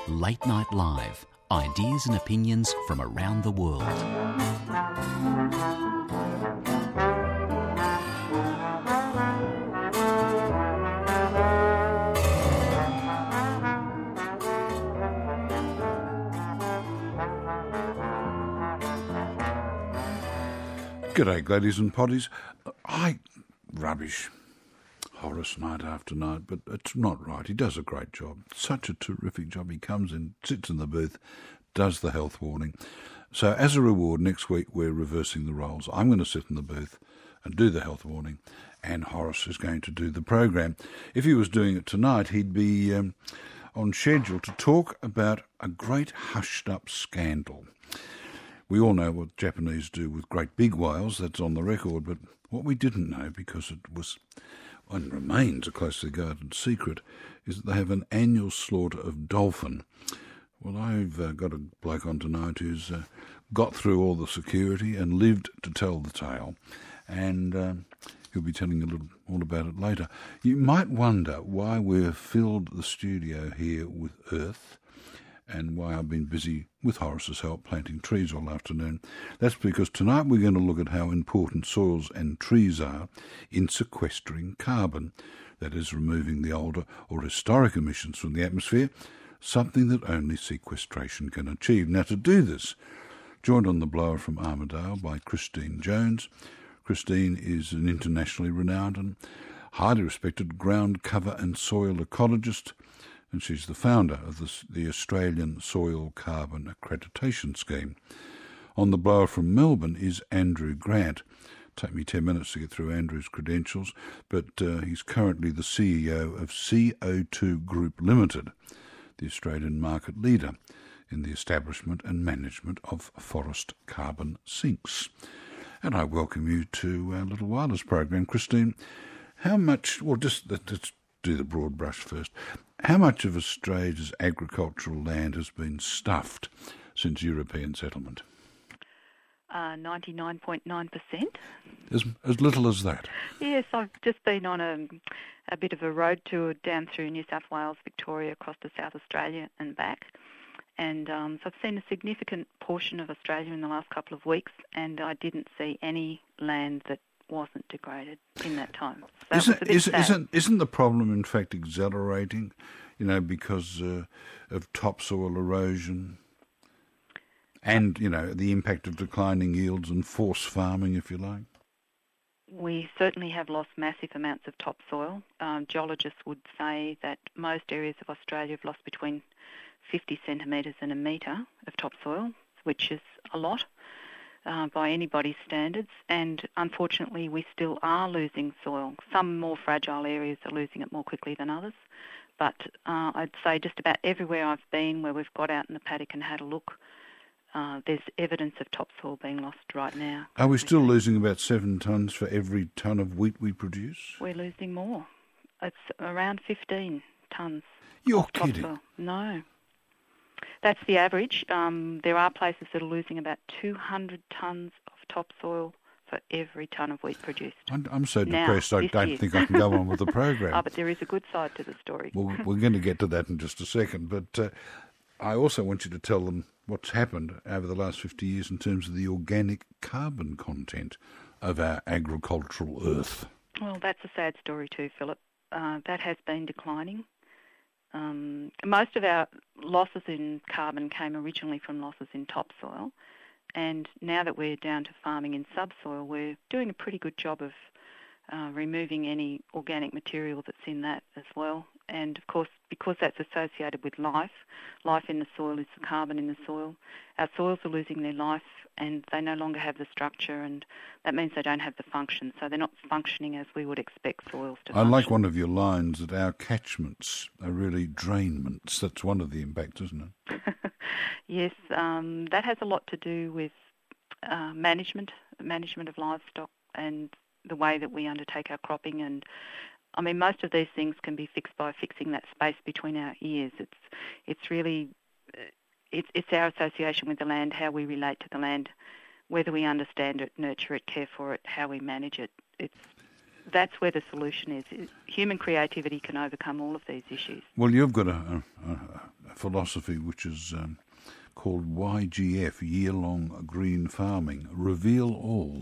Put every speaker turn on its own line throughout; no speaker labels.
Late Night Live. Ideas and opinions from around the world.
G'day, Gladys and Potties. Rubbish. Horace night after night, but it's not right. He does a great job. Such a terrific job. He comes in, sits in the booth, does the health warning. So as a reward, next week we're reversing the roles. I'm going to sit in the booth and do the health warning, and Horace is going to do the program. If he was doing it tonight, he'd be on schedule to talk about a great hushed-up scandal. We all know what Japanese do with great big whales, that's on the record, but what we didn't know, because it was and remains a closely guarded secret, is that they have an annual slaughter of dolphin. Well, I've got a bloke on tonight who's got through all the security and lived to tell the tale, and he'll be telling you all about it later. You might wonder why we've filled the studio here with earth, and why I've been busy, with Horace's help, planting trees all afternoon. That's because tonight we're going to look at how important soils and trees are in sequestering carbon, that is, removing the older or historic emissions from the atmosphere, something that only sequestration can achieve. Now, to do this, joined on the blower from Armidale by Christine Jones. Christine is an internationally renowned and highly respected ground cover and soil ecologist, and she's the founder of the Australian Soil Carbon Accreditation Scheme. On the blower from Melbourne is Andrew Grant. Take me 10 minutes to get through Andrew's credentials, but he's currently the CEO of CO2 Group Limited, the Australian market leader in the establishment and management of forest carbon sinks. And I welcome you to our Little Wireless program. Christine, how much, well, just let's do the broad brush first. How much of Australia's agricultural land has been stuffed since European settlement?
99.9%.
As little as that?
Yes, I've just been on a bit of a road tour down through New South Wales, Victoria, across to South Australia and back. And so I've seen a significant portion of Australia in the last couple of weeks, and I didn't see any land that wasn't degraded in that time. So
isn't the problem in fact accelerating, because of topsoil erosion and, the impact of declining yields and forced farming, if you like?
We certainly have lost massive amounts of topsoil. Geologists would say that most areas of Australia have lost between 50 centimetres and a metre of topsoil, which is a lot by anybody's standards, and unfortunately we still are losing soil. Some more fragile areas are losing it more quickly than others, but I'd say just about everywhere I've been where we've got out in the paddock and had a look, there's evidence of topsoil being lost right now.
Are we still losing about 7 tonnes for every tonne of wheat we produce?
We're losing more. It's around 15 tonnes.
You're kidding?
Topsoil. No. That's the average. There are places that are losing about 200 tonnes of topsoil for every tonne of wheat produced.
I'm so depressed I don't think I can go on with the program.
Oh, but there is a good side to the story.
Well, we're going to get to that in just a second, but I also want you to tell them what's happened over the last 50 years in terms of the organic carbon content of our agricultural earth.
Well, that's a sad story too, Philip. That has been declining. Most of our losses in carbon came originally from losses in topsoil, and now that we're down to farming in subsoil, we're doing a pretty good job of removing any organic material that's in that as well. And of course, because that's associated with life in the soil is the carbon in the soil. Our soils are losing their life and they no longer have the structure, and that means they don't have the function. So they're not functioning as we would expect soils to function.
I like one of your lines that our catchments are really drainments. That's one of the impacts, isn't it?
Yes, that has a lot to do with management of livestock and the way that we undertake our cropping. And I mean, most of these things can be fixed by fixing that space between our ears. It's really it's our association with the land, how we relate to the land, whether we understand it, nurture it, care for it, how we manage it. That's where the solution is. Human creativity can overcome all of these issues.
Well, you've got a philosophy which is called YGF, Year-Long Green Farming. Reveal all.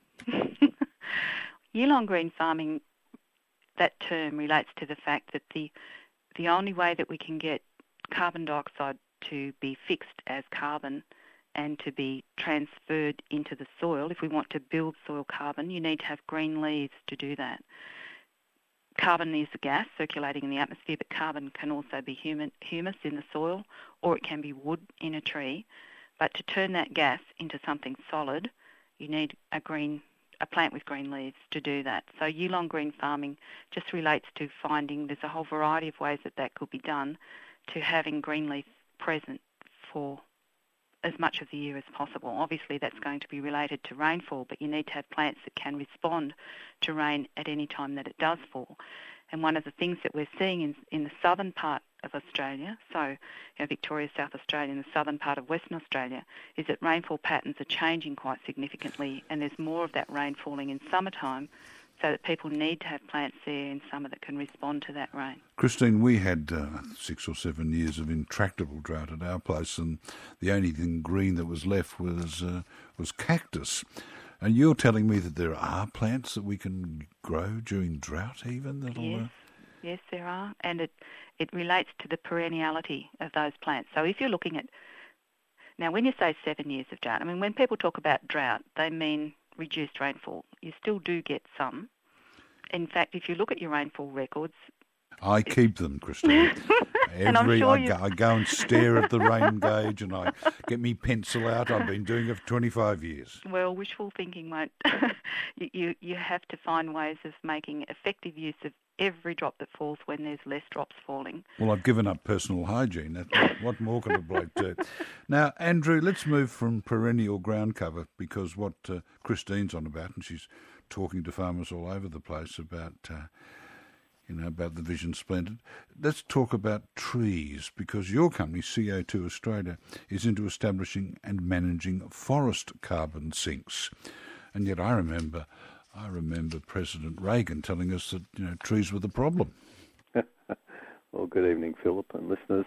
Year-long green farming, that term relates to the fact that the only way that we can get carbon dioxide to be fixed as carbon and to be transferred into the soil, if we want to build soil carbon, you need to have green leaves to do that. Carbon is a gas circulating in the atmosphere, but carbon can also be humus in the soil, or it can be wood in a tree. But to turn that gas into something solid, you need a plant with green leaves to do that. So year-long green farming just relates to finding there's a whole variety of ways that could be done, to having green leaf present for as much of the year as possible. Obviously that's going to be related to rainfall, but you need to have plants that can respond to rain at any time that it does fall. And one of the things that we're seeing in the southern part of Australia, so Victoria, South Australia, and the southern part of Western Australia, is that rainfall patterns are changing quite significantly, and there's more of that rain falling in summertime, so that people need to have plants there in summer that can respond to that rain.
Christine, we had 6 or 7 years of intractable drought at our place, and the only thing green that was left was cactus. And you're telling me that there are plants that we can grow during drought even?
Yes, there are, and it relates to the perenniality of those plants. So if you're looking at... Now, when you say 7 years of drought, I mean, when people talk about drought, they mean reduced rainfall. You still do get some. In fact, if you look at your rainfall records...
I keep them, Christine. I go and stare at the rain gauge and I get me pencil out. I've been doing it for 25 years.
Well, wishful thinking won't. You have to find ways of making effective use of every drop that falls when there's less drops falling.
Well, I've given up personal hygiene. What more can a bloke do? Now, Andrew, let's move from perennial ground cover, because what Christine's on about, and she's talking to farmers all over the place about the Vision Splendid. Let's talk about trees, because your company, CO2 Australia, is into establishing and managing forest carbon sinks. And yet I remember President Reagan telling us that trees were the problem.
Well, good evening, Philip and listeners.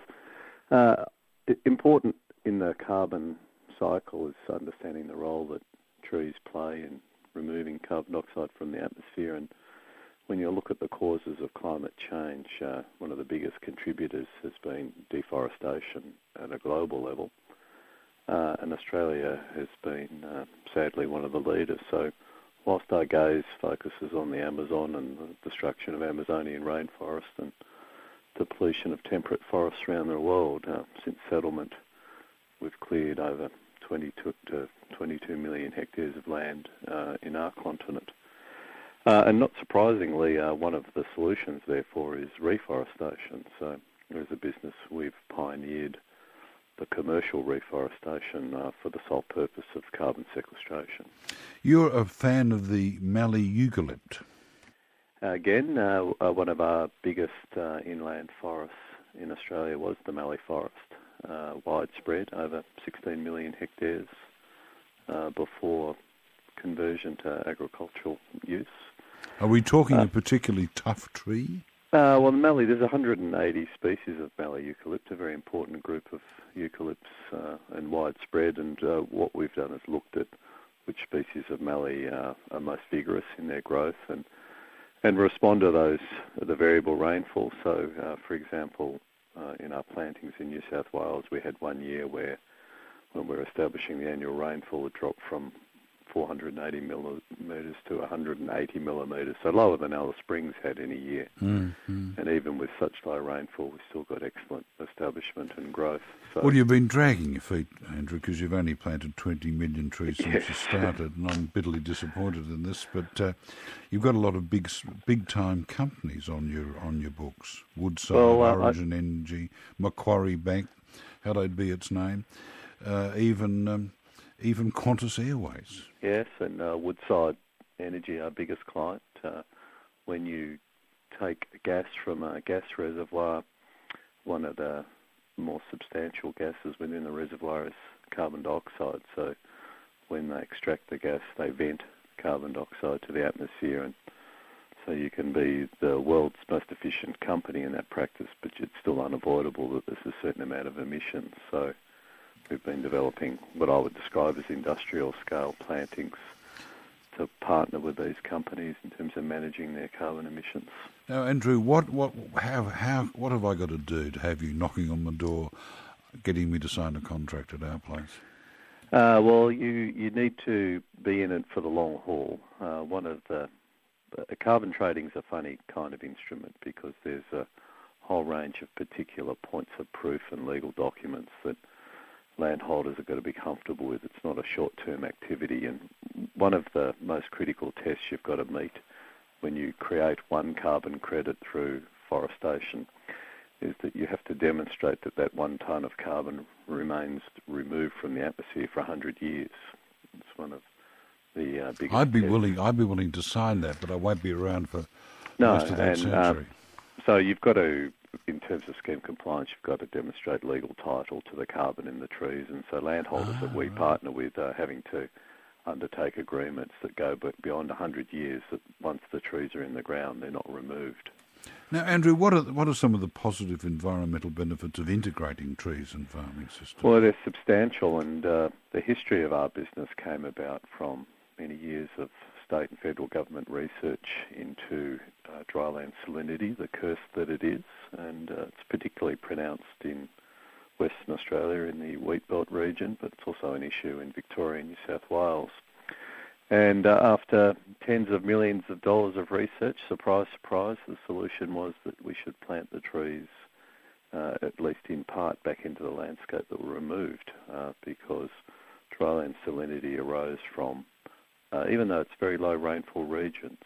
Important in the carbon cycle is understanding the role that trees play in removing carbon dioxide from the atmosphere. And when you look at the causes of climate change, one of the biggest contributors has been deforestation at a global level. And Australia has been, sadly, one of the leaders. So whilst our gaze focuses on the Amazon and the destruction of Amazonian rainforest and depletion of temperate forests around the world, since settlement, we've cleared over 22 to 22 million hectares of land in our continent. And not surprisingly, one of the solutions, therefore, is reforestation. So as a business, we've pioneered the commercial reforestation for the sole purpose of carbon sequestration.
You're a fan of the Mallee eucalypt.
Again, one of our biggest inland forests in Australia was the Mallee forest, widespread, over 16 million hectares before conversion to agricultural use.
Are we talking a particularly tough tree?
Well, the Mallee, there's 180 species of Mallee eucalypt, a very important group of eucalypts and widespread. And what we've done is looked at which species of Mallee are most vigorous in their growth and respond to the variable rainfall. So, for example, in our plantings in New South Wales, we had 1 year where, when we were establishing the annual rainfall, it dropped from 480 millimetres to 180 millimetres, so lower than Alice Springs had in a year. Mm-hmm. And even with such low rainfall, we still got excellent establishment and growth. So,
well, you've been dragging your feet, Andrew, because you've only planted 20 million trees since you started, and I'm bitterly disappointed in this. But you've got a lot of big-time companies on your books: Woodside, Origin Energy, Macquarie Bank, hallowed be its name, even Qantas Airways.
Yes, and Woodside Energy, our biggest client. When you take gas from a gas reservoir, one of the more substantial gases within the reservoir is carbon dioxide. So when they extract the gas, they vent carbon dioxide to the atmosphere, and So you can be the world's most efficient company in that practice, but it's still unavoidable that there's a certain amount of emissions. So we've been developing what I would describe as industrial scale plantings to partner with these companies in terms of managing their carbon emissions.
Now, Andrew, what have I got to do to have you knocking on my door, getting me to sign a contract at our place?
Well, you need to be in it for the long haul. Carbon trading is a funny kind of instrument because there's a whole range of particular points of proof and legal documents that landholders have got to be comfortable with. It's not a short-term activity, and one of the most critical tests you've got to meet when you create one carbon credit through forestation is that you have to demonstrate that 1 tonne of carbon remains removed from the atmosphere for 100 years. It's one of the biggest
I'd be
tests.
willing to sign that, but I won't be around for most of that century.
So you've got to, in terms of scheme compliance, you've got to demonstrate legal title to the carbon in the trees, and so landholders that we partner with are having to undertake agreements that go beyond 100 years, that once the trees are in the ground, they're not removed.
Now, Andrew, what are some of the positive environmental benefits of integrating trees and farming systems?
Well, they're substantial, and the history of our business came about from many years of state and federal government research into dryland salinity, the curse that it is, and it's particularly pronounced in Western Australia in the Wheatbelt region, but it's also an issue in Victoria and New South Wales. And after tens of millions of dollars of research, surprise, surprise, the solution was that we should plant the trees, at least in part, back into the landscape that were removed, because dryland salinity arose from, even though it's very low rainfall regions,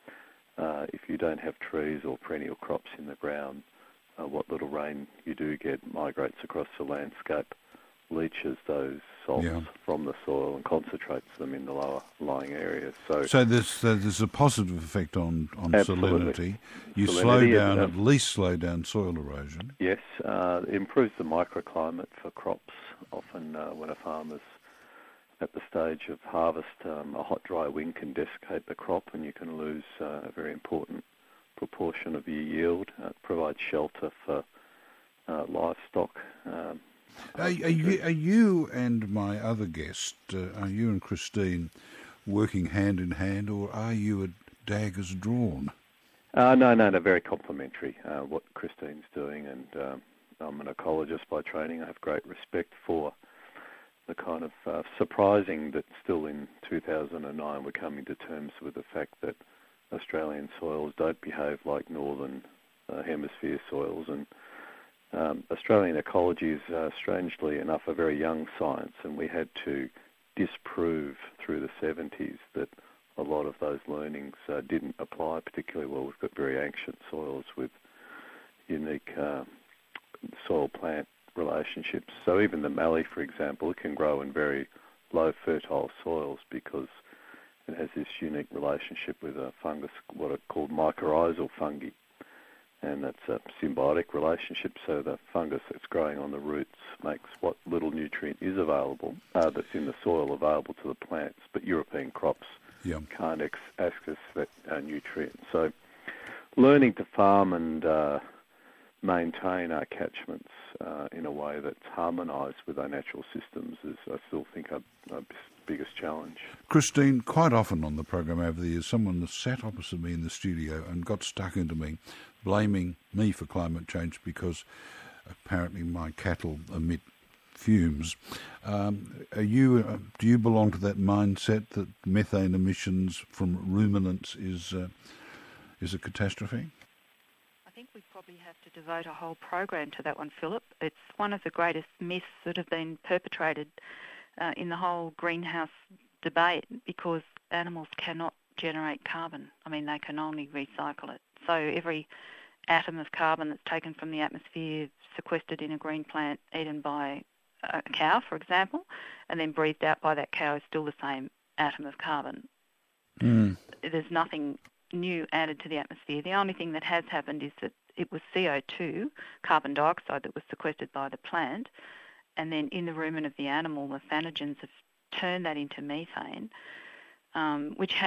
if you don't have trees or perennial crops in the ground, what little rain you do get migrates across the landscape, leaches those salts from the soil and concentrates them in the lower lying areas. So
there's a positive effect on salinity. You
Salinity
at least slow down soil erosion.
Yes, it improves the microclimate for crops. Often when a farmer's at the stage of harvest, a hot, dry wind can desiccate the crop and you can lose a very important proportion of your yield. It provides shelter for livestock.
Are you and my other guest, are you and Christine working hand in hand, or are you at daggers drawn?
No, very complementary, what Christine's doing, and I'm an ecologist by training. I have great respect for the kind of surprising that still in 2009 we're coming to terms with the fact that Australian soils don't behave like Northern Hemisphere soils, and Australian ecology is, strangely enough, a very young science, and we had to disprove through the 70s that a lot of those learnings didn't apply particularly well. We've got very ancient soils with unique soil-plant relationships. So even the mallee, for example, it can grow in very low fertile soils because it has this unique relationship with a fungus, what are called mycorrhizal fungi. And that's a symbiotic relationship, so the fungus that's growing on the roots makes what little nutrient is available, that's in the soil, available to the plants, but European crops can't access that nutrient. So learning to farm and maintain our catchments in a way that's harmonised with our natural systems is, I still think, our biggest challenge.
Christine, quite often on the program over the years, someone sat opposite me in the studio and got stuck into me, blaming me for climate change because apparently my cattle emit fumes. Do you belong to that mindset that methane emissions from ruminants is a catastrophe?
I think we probably have to devote a whole program to that one, Philip. It's one of the greatest myths that have been perpetrated in the whole greenhouse debate, because animals cannot generate carbon. I mean, they can only recycle it. So every atom of carbon that's taken from the atmosphere, sequestered in a green plant, eaten by a cow, for example, and then breathed out by that cow is still the same atom of carbon. There's nothing new added to the atmosphere. The only thing that has happened is that it was CO2, carbon dioxide, that was sequestered by the plant, and then in the rumen of the animal, the thanogens have turned that into methane, which has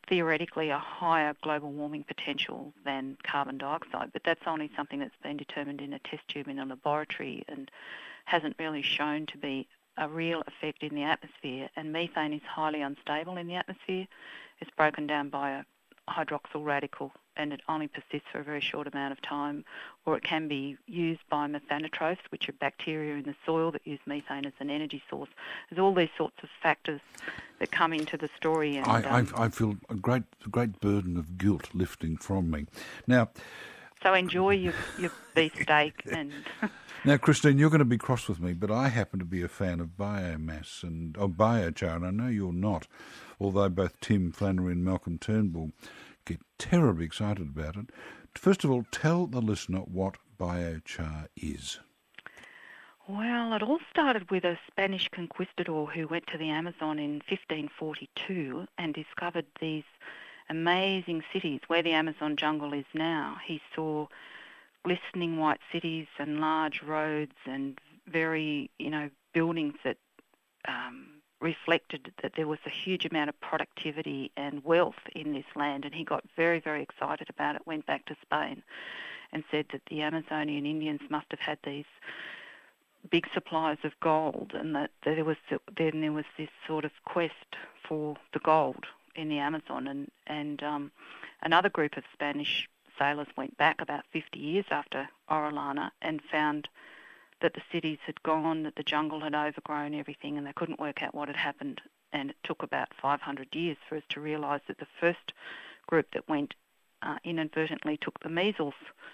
theoretically a higher global warming potential than carbon dioxide, but that's only something that's been determined in a test tube in a laboratory and hasn't really shown to be a real effect in the atmosphere. And methane is highly unstable in the atmosphere. It's broken down by a hydroxyl radical and it only persists for a very short amount of time, or it can be used by methanotrophs, which are bacteria in the soil that use methane as an energy source. There's all these sorts of factors that come into the story. And
I feel a great burden of guilt lifting from me. Now,
so enjoy your beefsteak and...
Now, Christine, you're going to be cross with me, but I happen to be a fan of biomass and biochar, and I know you're not, although both Tim Flannery and Malcolm Turnbull get terribly excited about it. First of all, tell the listener what biochar is.
Well, it all started with a Spanish conquistador who went to the Amazon in 1542 and discovered these amazing cities where the Amazon jungle is now. He saw glistening white cities and large roads and very, buildings that reflected that there was a huge amount of productivity and wealth in this land, and he got very, very excited about it, went back to Spain and said that the Amazonian Indians must have had these big supplies of gold, and that there was this sort of quest for the gold in the Amazon, and another group of Spanish sailors went back about 50 years after Orellana and found that the cities had gone, that the jungle had overgrown everything, and they couldn't work out what had happened. And it took about 500 years for us to realise that the first group that went inadvertently took the measles,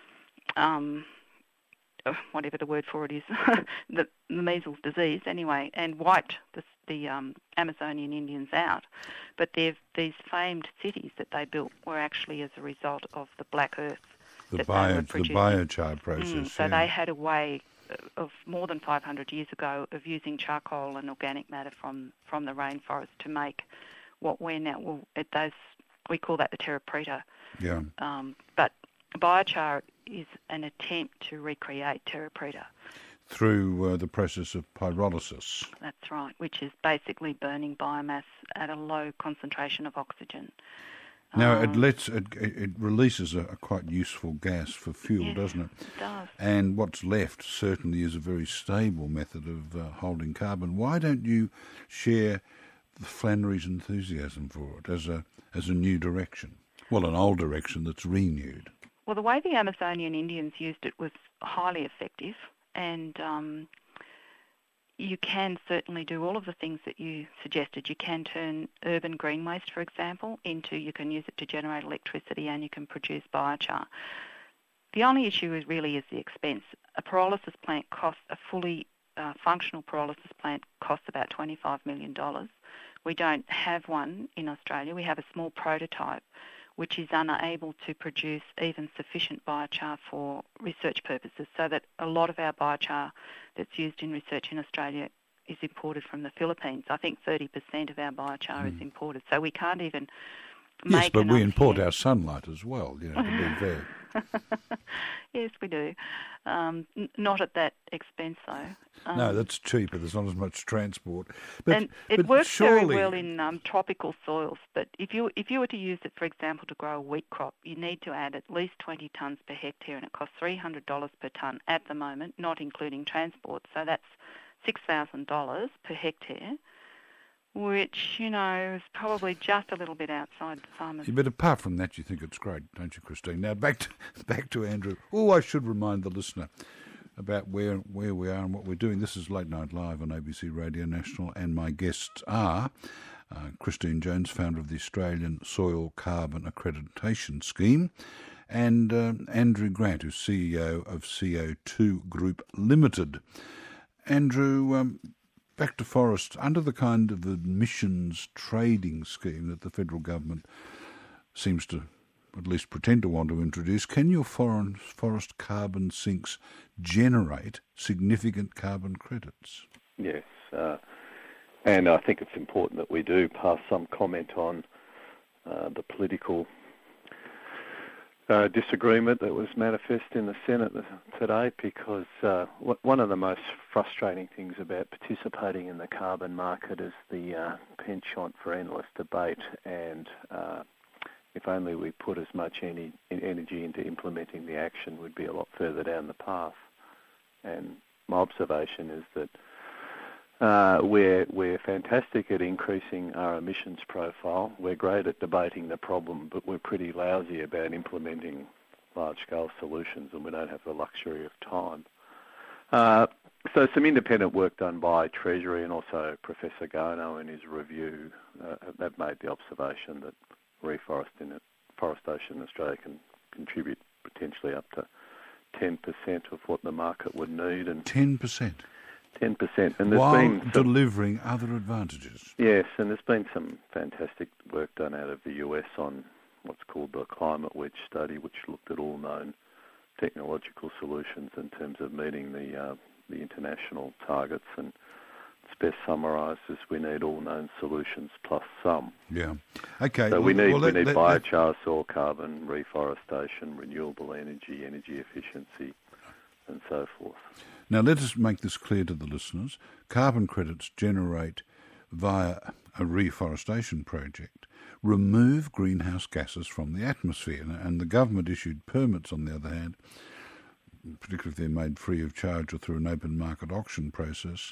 whatever the word for it is, the measles disease anyway, and wiped the Amazonian Indians out. But these famed cities that they built were actually as a result of the black earth
the biochar process.
So they had a way of more than 500 years ago of using charcoal and organic matter from the rainforest to make what we're now, we call that the terra preta.
Yeah.
But biochar is an attempt to recreate terra preta.
Through the process of pyrolysis.
That's right, which is basically burning biomass at a low concentration of oxygen.
Now, it releases a quite useful gas for fuel,
yes,
doesn't it?
It does.
And what's left certainly is a very stable method of holding carbon. Why don't you share Flannery's enthusiasm for it as a new direction? Well, an old direction that's renewed.
Well, the way the Amazonian Indians used it was highly effective, and you can certainly do all of the things that you suggested. You can turn urban green waste, for example, you can use it to generate electricity, and you can produce biochar. The only issue is the expense. A pyrolysis plant costs, a fully functional pyrolysis plant costs about $25 million. We don't have one in Australia. We have a small prototype which is unable to produce even sufficient biochar for research purposes, so that a lot of our biochar that's used in research in Australia is imported from the Philippines. I think 30% of our biochar is imported, so we can't even make
Yes, but we import
here.
our sunlight as well, to be fair.
Yes, we do. Not at that expense, though.
No, that's cheaper. There's not as much transport. But
it works
surely...
very well in tropical soils. But if you were to use it, for example, to grow a wheat crop, you need to add at least 20 tonnes per hectare, and it costs $300 per tonne at the moment, not including transport. So that's $6,000 per hectare, which, is probably just a little bit outside the farmers.
Yeah, but apart from that, you think it's great, don't you, Christine? Now, back to Andrew. Oh, I should remind the listener about where we are and what we're doing. This is Late Night Live on ABC Radio National, and my guests are Christine Jones, founder of the Australian Soil Carbon Accreditation Scheme, and Andrew Grant, who's CEO of CO2 Group Limited. Andrew, back to forest, under the kind of emissions trading scheme that the federal government seems to at least pretend to want to introduce, can your forest carbon sinks generate significant carbon credits?
Yes, and I think it's important that we do pass some comment on the political disagreement that was manifest in the Senate today, because one of the most frustrating things about participating in the carbon market is the penchant for endless debate and if only we put as much energy into implementing the action, we'd be a lot further down the path. And my observation is that we're fantastic at increasing our emissions profile. We're great at debating the problem, but we're pretty lousy about implementing large-scale solutions, and we don't have the luxury of time. So some independent work done by Treasury and also Professor Garno in his review have made the observation that reforestation in Australia can contribute potentially up to 10% of what the market would need. And
10%?
10%. And there's
while
been
delivering other advantages.
Yes, and there's been some fantastic work done out of the US on what's called the Climate Wedge study, which looked at all known technological solutions in terms of meeting the international targets, and it's best summarised as we need all known solutions plus some.
Yeah. Okay.
So we need biochar, soil carbon, reforestation, renewable energy, energy efficiency, and so forth.
Now let us make this clear to the listeners. Carbon credits generate via a reforestation project remove greenhouse gases from the atmosphere, and the government issued permits, on the other hand, particularly if they're made free of charge or through an open market auction process,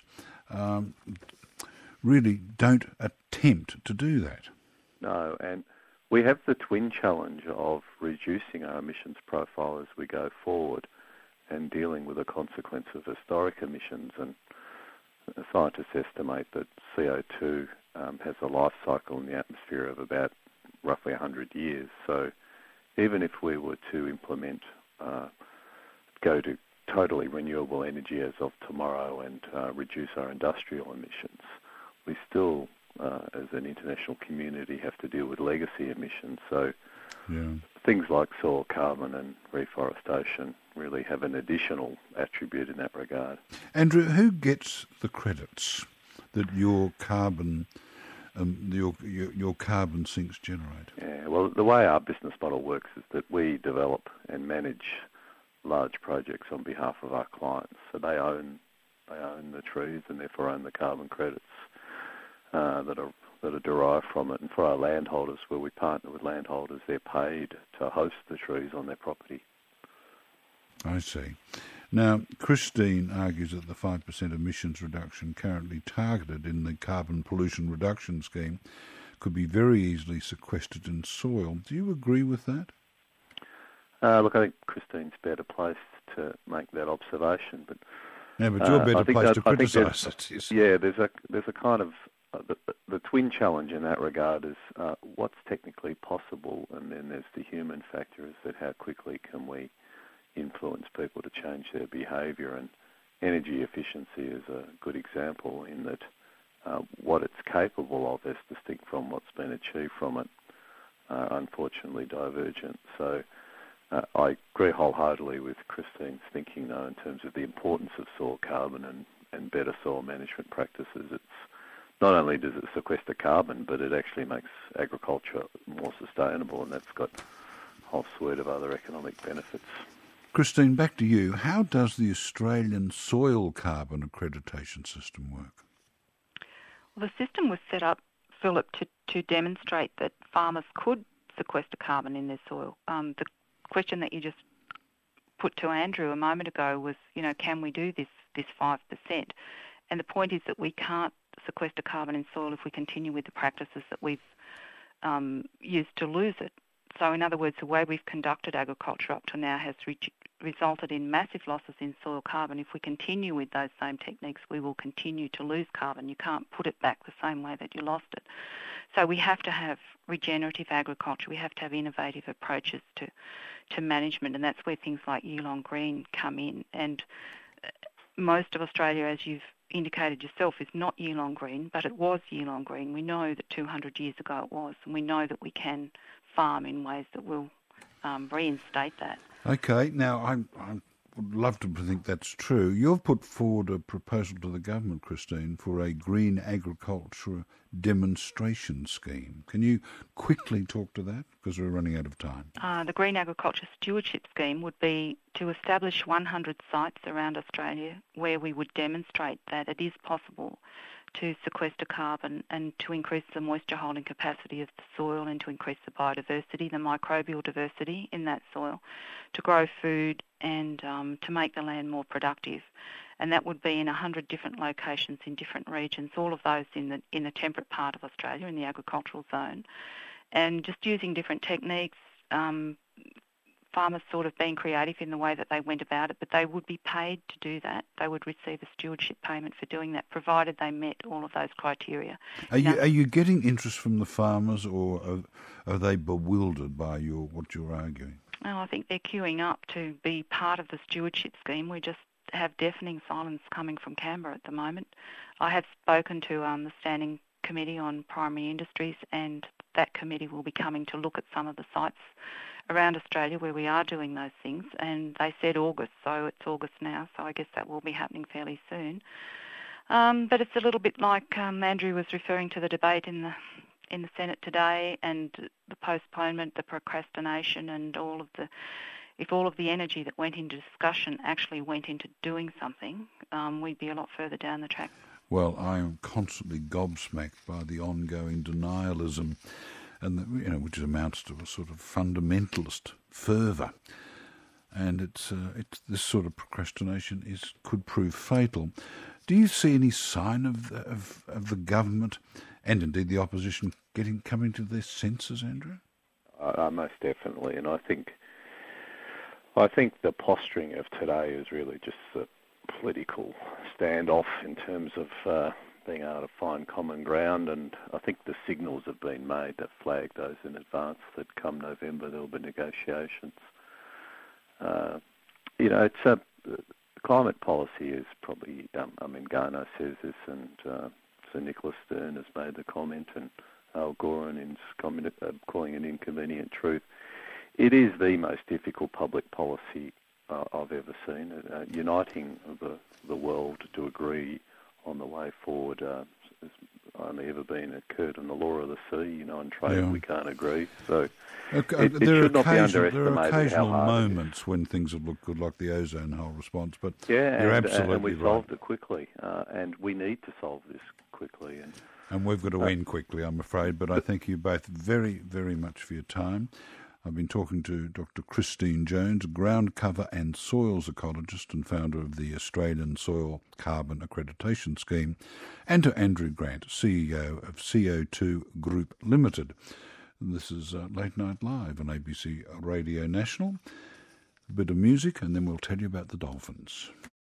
really don't attempt to do that.
No, and we have the twin challenge of reducing our emissions profile as we go forward and dealing with the consequence of historic emissions. And scientists estimate that CO2 has a life cycle in the atmosphere of about roughly 100 years. So even if we were to implement go to totally renewable energy as of tomorrow and reduce our industrial emissions, we still, as an international community, have to deal with legacy emissions. So things like soil carbon and reforestation really have an additional attribute in that regard.
Andrew, who gets the credits that your carbon your carbon sinks generate?
Yeah, well, the way our business model works is that we develop and manage large projects on behalf of our clients. So they own the trees and therefore own the carbon credits that are derived from it. And for our landholders, where we partner with landholders, they're paid to host the trees on their property.
I see. Now, Christine argues that the 5% emissions reduction currently targeted in the carbon pollution reduction scheme could be very easily sequestered in soil. Do you agree with that?
Look, I think Christine's better placed to make that observation, but
you're better placed to criticise it.
Yeah, there's a kind of the twin challenge in that regard is what's technically possible, and then there's the human factor, is that how quickly can we influence people to change their behaviour. And energy efficiency is a good example in that what it's capable of, as distinct from what's been achieved from it, are unfortunately divergent. So I agree wholeheartedly with Christine's thinking, though, in terms of the importance of soil carbon and better soil management practices. It's not only does it sequester carbon, but it actually makes agriculture more sustainable, and that's got a whole suite of other economic benefits.
Christine, back to you. How does the Australian soil carbon accreditation system work?
Well, the system was set up, Philip, to demonstrate that farmers could sequester carbon in their soil. The question that you just put to Andrew a moment ago was, can we do this 5%? And the point is that we can't sequester carbon in soil if we continue with the practices that we've used to lose it. So in other words, the way we've conducted agriculture up to now has resulted in massive losses in soil carbon. If we continue with those same techniques, we will continue to lose carbon. You can't put it back the same way that you lost it. So we have to have regenerative agriculture. We have to have innovative approaches to management, and that's where things like Geelong Green come in. And most of Australia, as you've indicated yourself, is not Geelong Green, but it was Geelong Green. We know that 200 years ago it was, and we know that we can farm in ways that will reinstate that.
Okay, now I would love to think that's true. You've put forward a proposal to the government, Christine, for a green agriculture demonstration scheme. Can you quickly talk to that? because we're running out of time.
The Green Agriculture Stewardship Scheme would be to establish 100 sites around Australia where we would demonstrate that it is possible to sequester carbon and to increase the moisture holding capacity of the soil and to increase the biodiversity, the microbial diversity in that soil, to grow food and to make the land more productive. And that would be in 100 different locations in different regions, all of those in the temperate part of Australia, in the agricultural zone. And just using different techniques, farmers sort of being creative in the way that they went about it, but they would be paid to do that. They would receive a stewardship payment for doing that, provided they met all of those criteria.
Are you getting interest from the farmers, or are they bewildered by what you're arguing?
Well, I think they're queuing up to be part of the stewardship scheme. We just have deafening silence coming from Canberra at the moment. I have spoken to the Standing Committee on Primary Industries, and that committee will be coming to look at some of the sites around Australia where we are doing those things, and they said August, so it's August now, so I guess that will be happening fairly soon. But it's a little bit like Andrew was referring to the debate in the Senate today, and the postponement, the procrastination, and if all of the energy that went into discussion actually went into doing something, we'd be a lot further down the track.
Well, I am constantly gobsmacked by the ongoing denialism, and which amounts to a sort of fundamentalist fervour, and it's this sort of procrastination could prove fatal. Do you see any sign of the government and indeed the opposition coming to their senses, Andrew?
Most definitely, and I think the posturing of today is really just a political standoff in terms of being able to find common ground, and I think the signals have been made that flag those in advance that come November there will be negotiations. Climate policy is probably, Garnaut says this, and Sir Nicholas Stern has made the comment, and Al Gore is calling it inconvenient truth. It is the most difficult public policy I've ever seen. Uniting the world to agree on the way forward has only ever been occurred in the law of the sea. On trade we can't agree. So it should not be underestimated.
There are occasional moments when things have looked good, like the ozone hole response, but you're absolutely
and we
right.
solved it quickly, and we need to solve this quickly.
And we've got to end quickly, I'm afraid, but I thank you both very, very much for your time. I've been talking to Dr. Christine Jones, ground cover and soils ecologist and founder of the Australian Soil Carbon Accreditation Scheme, and to Andrew Grant, CEO of CO2 Group Limited. And this is Late Night Live on ABC Radio National. A bit of music, and then we'll tell you about the Dolphins.